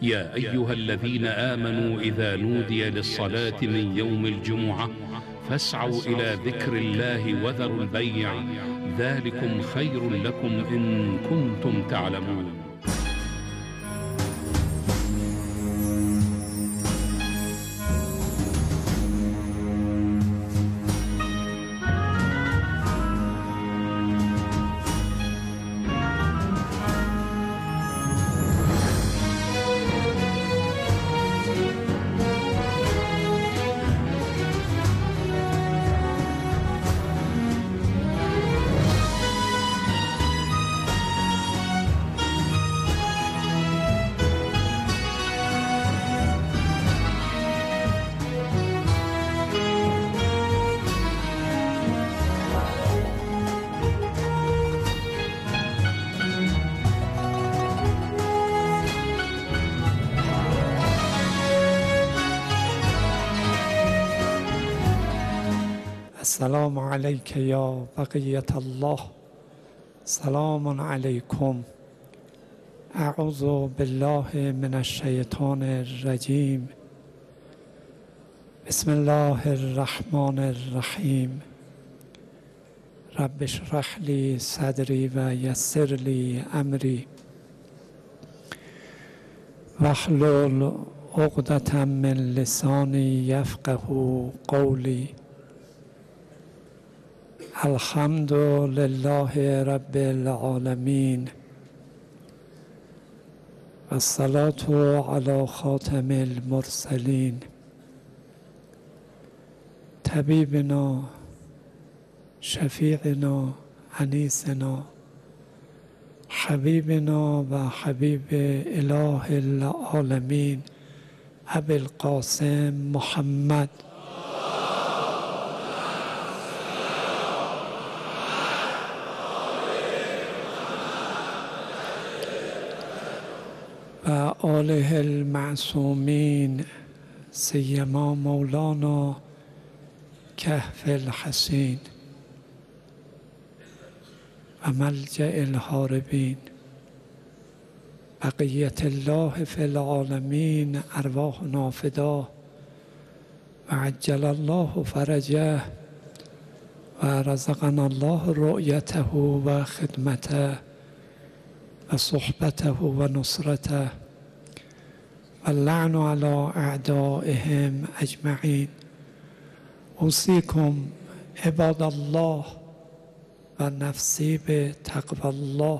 يا أيها الذين آمنوا إذا نودي للصلاة من يوم الجمعة فاسعوا إلى ذكر الله وذروا البيع ذلكم خير لكم إن كنتم تعلمون. السلام عليك يا بقية الله. سلام عليكم. أعوذ بالله من الشيطان الرجيم. بسم الله الرحمن الرحيم. رب اشرح لي صدري ويسر لي أمري واحلل عقدة من لساني يفقه قولي. الحمد لله رب العالمين والصلاة على خاتم المرسلين طبيبنا شفيعنا أنيسنا حبيبنا وحبيب إله العالمين أبي القاسم محمد و آله المعصومين سيما مولانا كهف الحسين و ملجأ الهاربين بقية الله في العالمين أرواحنا فداه و عجل الله فرجه و رزقنا الله رؤيته و خدمته و صحبته و نصرته و اللعن على اعدائهم اجمعین. اوصیکم عباد الله و نفسی به تقوی الله.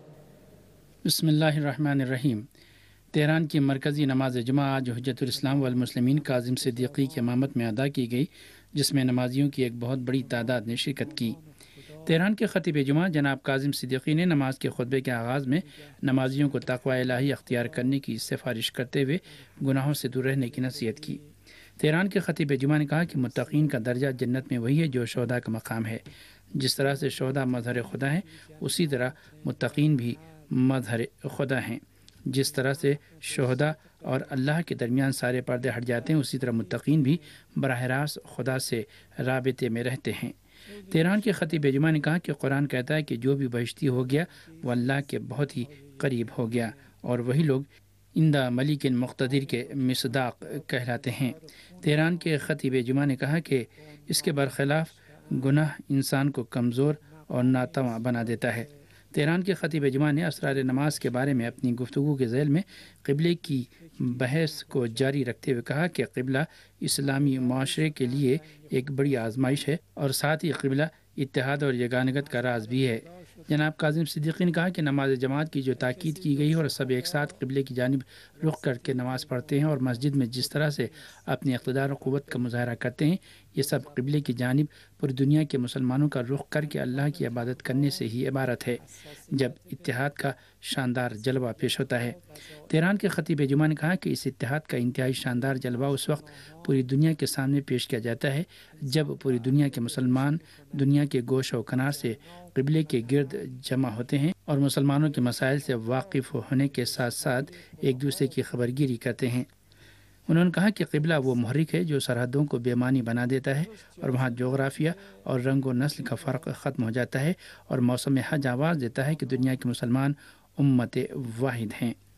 بسم الله الرحمن الرحیم. تہران کی مرکزی نماز جمعہ آج حجت الاسلام والمسلمین کاظم صدیقی کی امامت میں ادا کی گئی، جس میں نمازیوں کی ایک بہت بڑی تعداد نے شرکت کی۔ تہران کے خطیب جمعہ جناب کاظم صدیقی نے نماز کے خطبے کے آغاز میں نمازیوں کو تقوی الہی اختیار کرنے کی سفارش کرتے ہوئے گناہوں سے دور رہنے کی نصیحت کی۔ تہران کے خطیب جمعہ نے کہا کہ متقین کا درجہ جنت میں وہی ہے جو شہداء کا مقام ہے۔ جس طرح سے شہداء مظہر خدا ہیں، اسی طرح متقین بھی مظہر خدا ہیں۔ جس طرح سے شہداء اور اللہ کے درمیان سارے پردے ہٹ جاتے ہیں، اسی طرح متقین بھی براہ راست خدا سے رابطے میں رہتے ہیں۔ تہران کے خطیب جمعہ نے کہا کہ قرآن کہتا ہے کہ جو بھی بہشتی ہو گیا وہ اللہ کے بہت ہی قریب ہو گیا، اور وہی لوگ اندہ ملک مقتدر کے مصداق کہلاتے ہیں۔ تہران کے خطیب جمعہ نے کہا کہ اس کے برخلاف گناہ انسان کو کمزور اور ناتواں بنا دیتا ہے۔ تہران کے خطیب جمعہ نے اسرار نماز کے بارے میں اپنی گفتگو کے ذیل میں قبلے کی بحث کو جاری رکھتے ہوئے کہا کہ قبلہ اسلامی معاشرے کے لیے ایک بڑی آزمائش ہے، اور ساتھ ہی قبلہ اتحاد اور یگانگت کا راز بھی ہے۔ جناب کاظم صدیقی نے کہا کہ نماز جماعت کی جو تاکید کی گئی ہے اور سب ایک ساتھ قبلے کی جانب رخ کر کے نماز پڑھتے ہیں اور مسجد میں جس طرح سے اپنی اقتدار و قوت کا مظاہرہ کرتے ہیں، یہ سب قبلے کی جانب پوری دنیا کے مسلمانوں کا رخ کر کے اللہ کی عبادت کرنے سے ہی عبارت ہے، جب اتحاد کا شاندار جلوہ پیش ہوتا ہے۔ تہران کے خطیب جمعہ نے کہا کہ اس اتحاد کا انتہائی شاندار جلوہ اس وقت پوری دنیا کے سامنے پیش کیا جاتا ہے جب پوری دنیا کے مسلمان دنیا کے گوش و کنار سے قبلے کے گرد جمع ہوتے ہیں اور مسلمانوں کے مسائل سے واقف ہونے کے ساتھ ساتھ ایک دوسرے کی خبرگیری کرتے ہیں۔ انہوں نے کہا کہ قبلہ وہ محرک ہے جو سرحدوں کو بے معنی بنا دیتا ہے، اور وہاں جغرافیہ اور رنگ و نسل کا فرق ختم ہو جاتا ہے، اور موسم حج آواز دیتا ہے کہ دنیا کے مسلمان امت واحد ہیں۔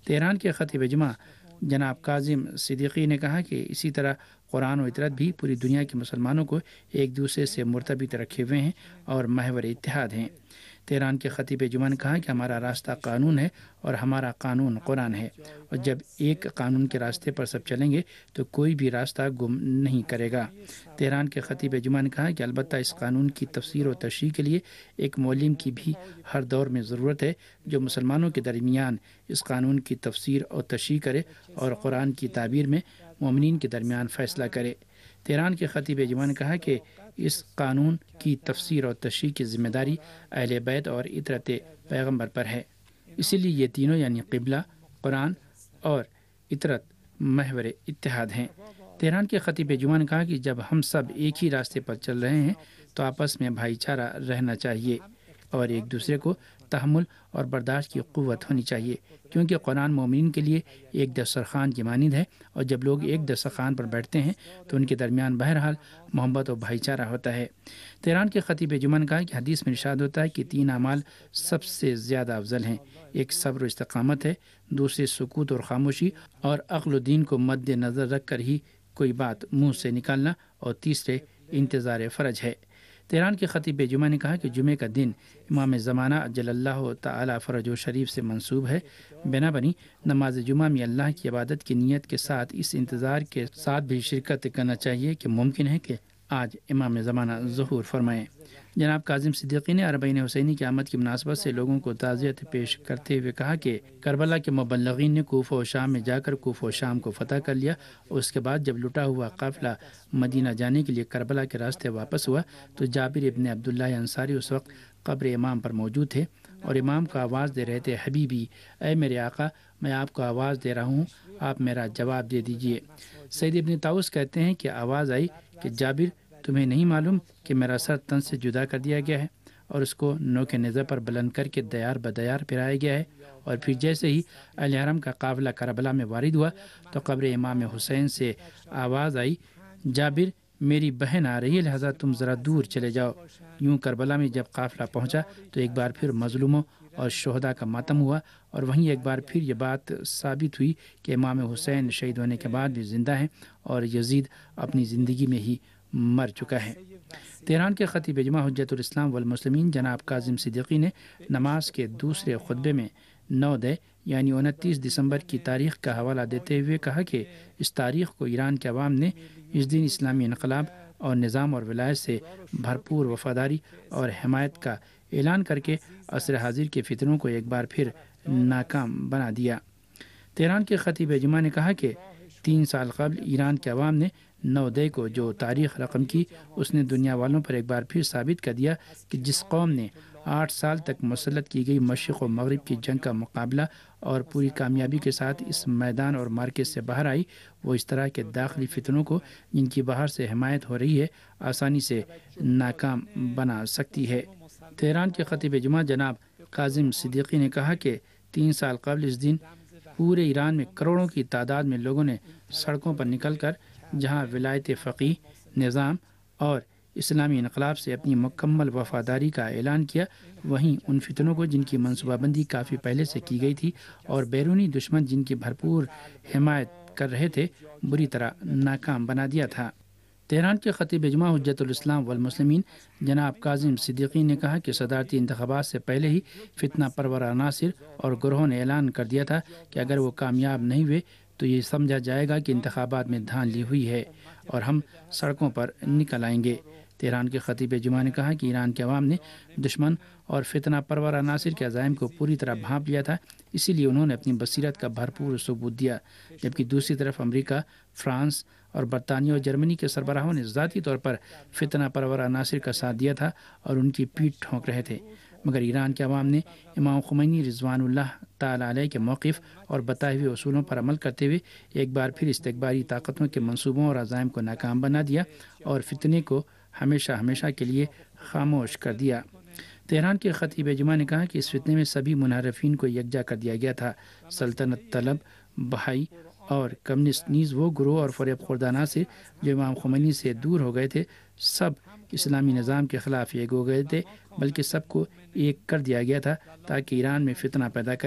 تہران کے خطیب جمعہ جناب کاظم صدیقی نے کہا کہ اسی طرح قرآن و اطرت بھی پوری دنیا کے مسلمانوں کو ایک دوسرے سے مرتبط رکھے ہوئے ہیں اور محور اتحاد ہیں۔ تہران کے خطیب جمعہ نے کہا کہ ہمارا راستہ قانون ہے اور ہمارا قانون قرآن ہے، اور جب ایک قانون کے راستے پر سب چلیں گے تو کوئی بھی راستہ گم نہیں کرے گا۔ تہران کے خطیب جمعہ نے کہا کہ البتہ اس قانون کی تفسیر و تشریح کے لیے ایک معلم کی بھی ہر دور میں ضرورت ہے جو مسلمانوں کے درمیان اس قانون کی تفسیر اور تشریح کرے اور قرآن کی تعبیر میں مومنین کے درمیان فیصلہ کرے۔ تہران کے خطیب جمعہ نے کہا کہ اس قانون کی تفسیر اور تشریح کی ذمہ داری اہل بیت اور اطرت پیغمبر پر ہے، اسی لیے یہ تینوں یعنی قبلہ، قرآن اور اطرت محور اتحاد ہیں۔ تہران کے خطیب جمعہ نے کہا کہ جب ہم سب ایک ہی راستے پر چل رہے ہیں تو آپس میں بھائی چارہ رہنا چاہیے اور ایک دوسرے کو تحمل اور برداشت کی قوت ہونی چاہیے، کیونکہ قرآن مومنین کے لیے ایک دسترخوان کی مانند ہے، اور جب لوگ ایک دسترخوان پر بیٹھتے ہیں تو ان کے درمیان بہرحال محبت و بھائی چارہ ہوتا ہے۔ تہران کے خطیب جمعہ نے کہا کہ حدیث میں ارشاد ہوتا ہے کہ 3 اعمال سب سے زیادہ افضل ہیں، ایک صبر و استقامت ہے، دوسرے سکوت اور خاموشی اور عقل و دین کو مد نظر رکھ کر ہی کوئی بات منہ سے نکالنا، اور تیسرے انتظار فرج ہے۔ تہران کے خطیب جمعہ نے کہا کہ جمعے کا دن امام زمانہ اجل اللہ تعالی فرج و شریف سے منسوب ہے، بنابراً نماز جمعہ میں اللہ کی عبادت کی نیت کے ساتھ اس انتظار کے ساتھ بھی شرکت کرنا چاہیے کہ ممکن ہے کہ آج امام زمانہ ظہور فرمائیں۔ جناب کاظم صدیقی نے اربعین حسینی کی آمد کی مناسبت سے لوگوں کو تعزیت پیش کرتے ہوئے کہا کہ کربلا کے مبلغین نے کوفہ و شام میں جا کر کوفہ و شام کو فتح کر لیا، اور اس کے بعد جب لٹا ہوا قافلہ مدینہ جانے کے لیے کربلا کے راستے واپس ہوا تو جابر ابن عبداللہ انصاری اس وقت قبر امام پر موجود تھے اور امام کو آواز دے رہے تھے، حبیبی، اے میرے آقا، میں آپ کو آواز دے رہا ہوں، آپ میرا جواب دے دیجئے۔ سید ابن طاؤس کہتے ہیں کہ آواز آئی کہ جابر، تمہیں نہیں معلوم کہ میرا سر تن سے جدا کر دیا گیا ہے اور اس کو نوک نیزہ پر بلند کر کے دیار بدیار پھرایا گیا ہے؟ اور پھر جیسے ہی اہل حرم کا قافلہ کربلا میں وارد ہوا تو قبر امام حسین سے آواز آئی، جابر، میری بہن آ رہی ہے، لہذا تم ذرا دور چلے جاؤ۔ یوں کربلا میں جب قافلہ پہنچا تو ایک بار پھر مظلوموں اور شہداء کا ماتم ہوا، اور وہیں ایک بار پھر یہ بات ثابت ہوئی کہ امام حسین شہید ہونے کے بعد بھی زندہ ہیں اور یزید اپنی زندگی میں ہی مر چکا ہے۔ تہران کے خطیب جمعہ حجت الاسلام والمسلمین جناب کاظم صدیقی نے نماز کے دوسرے خطبے میں 9 یعنی 29 دسمبر کی تاریخ کا حوالہ دیتے ہوئے کہا کہ اس تاریخ کو ایران کے عوام نے اس دن اسلامی انقلاب اور نظام اور ولایت سے بھرپور وفاداری اور حمایت کا اعلان کر کے عصر حاضر کے فتنوں کو ایک بار پھر ناکام بنا دیا۔ تہران کے خطیب جمعہ نے کہا کہ 3 سال قبل ایران کے عوام نے 9 کو جو تاریخ رقم کی، اس نے دنیا والوں پر ایک بار پھر ثابت کر دیا کہ جس قوم نے 8 سال تک مسلط کی گئی مشرق و مغرب کی جنگ کا مقابلہ اور پوری کامیابی کے ساتھ اس میدان اور مارکے سے باہر آئی، وہ اس طرح کے داخلی فتنوں کو جن کی باہر سے حمایت ہو رہی ہے آسانی سے ناکام بنا سکتی ہے۔ تہران کے خطیب جمعہ جناب کاظم صدیقی نے کہا کہ 3 سال قبل اس دن پورے ایران میں کروڑوں کی تعداد میں لوگوں نے سڑکوں پر نکل کر جہاں ولایت فقیہ، نظام اور اسلامی انقلاب سے اپنی مکمل وفاداری کا اعلان کیا، وہیں ان فتنوں کو جن کی منصوبہ بندی کافی پہلے سے کی گئی تھی اور بیرونی دشمن جن کی بھرپور حمایت کر رہے تھے، بری طرح ناکام بنا دیا تھا۔ تہران کے خطیب جمعہ حجت الاسلام والمسلمین جناب کاظم صدیقی نے کہا کہ صدارتی انتخابات سے پہلے ہی فتنہ پرور عناصر اور گروہوں نے اعلان کر دیا تھا کہ اگر وہ کامیاب نہیں ہوئے تو یہ سمجھا جائے گا کہ انتخابات میں دھاندلی ہوئی ہے اور ہم سڑکوں پر نکل آئیں گے۔ تہران کے خطیب جمعہ نے کہا کہ ایران کے عوام نے دشمن اور فتنہ پرور عناصر کے عزائم کو پوری طرح بھانپ لیا تھا، اسی لیے انہوں نے اپنی بصیرت کا بھرپور ثبوت دیا، جبکہ دوسری طرف امریکہ، فرانس اور برطانیہ اور جرمنی کے سربراہوں نے ذاتی طور پر فتنہ پرور عناصر کا ساتھ دیا تھا اور ان کی پیٹھ ٹھونک رہے تھے، مگر ایران کے عوام نے امام خمینی رضوان اللہ تعالی علیہ کے موقف اور بتائے ہوئے اصولوں پر عمل کرتے ہوئے ایک بار پھر استکباری طاقتوں کے منصوبوں اور عزائم کو ناکام بنا دیا اور فتنے کو ہمیشہ کے لیے خاموش کر دیا۔ تہران کے خطیب جمعہ نے کہا کہ اس فتنے میں سبھی منحرفین کو یکجا کر دیا گیا تھا، سلطنت طلب، بہائی اور کمیونسٹ نیز وہ گروہ اور فریب خوردہ عناصر جو امام خمینی سے دور ہو گئے تھے، سب اسلامی نظام کے خلاف ایک ہو گئے تھے، بلکہ سب کو ایک کر دیا گیا تھا تاکہ ایران میں فتنہ پیدا کریں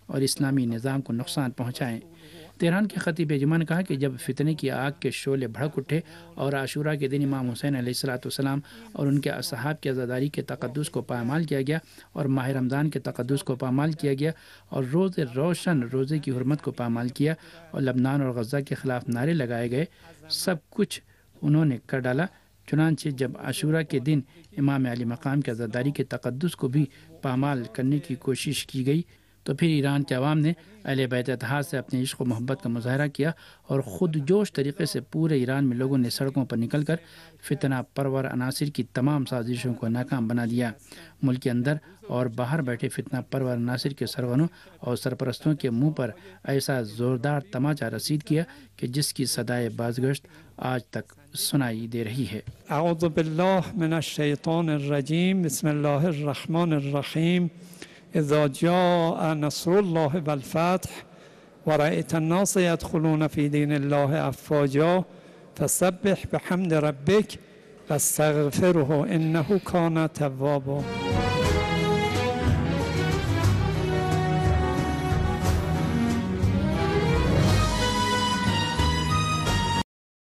اور اسلامی نظام کو نقصان پہنچائیں۔ تہران کے خطیب جمعہ نے کہا کہ جب فتنے کی آگ کے شعلے بھڑک اٹھے اور عاشوراء کے دن امام حسین علیہ السلام اور ان کے اصحاب کی عزاداری کے تقدس کو پامال کیا گیا اور ماہ رمضان کے تقدس کو پامال کیا گیا اور روز روشن روزے کی حرمت کو پامال کیا اور لبنان اور غزہ کے خلاف نعرے لگائے گئے، سب کچھ انہوں نے کر ڈالا۔ چنانچہ جب عاشوراء کے دن امام علی مقام کے عزاداری کے تقدس کو بھی پامال کرنے کی کوشش کی گئی تو پھر ایران کے عوام نے اہل بیت اتحاد سے اپنے عشق و محبت کا مظاہرہ کیا اور خود جوش طریقے سے پورے ایران میں لوگوں نے سڑکوں پر نکل کر فتنہ پرور عناصر کی تمام سازشوں کو ناکام بنا دیا۔ ملک کے اندر اور باہر بیٹھے فتنہ پرور عناصر کے سرغنوں اور سرپرستوں کے منہ پر ایسا زوردار تماچا رسید کیا کہ جس کی صدائے بازگشت آج تک سنائی دے رہی ہے۔ اعوذ باللہ من الشیطان الرجیم، بسم اللہ الرحمن الرحیم۔ اذا جاء نصر اللہ والفتح ورأيت الناس يدخلون في دين الله افواجا فسبح بحمد ربك واستغفره انه كان توابا۔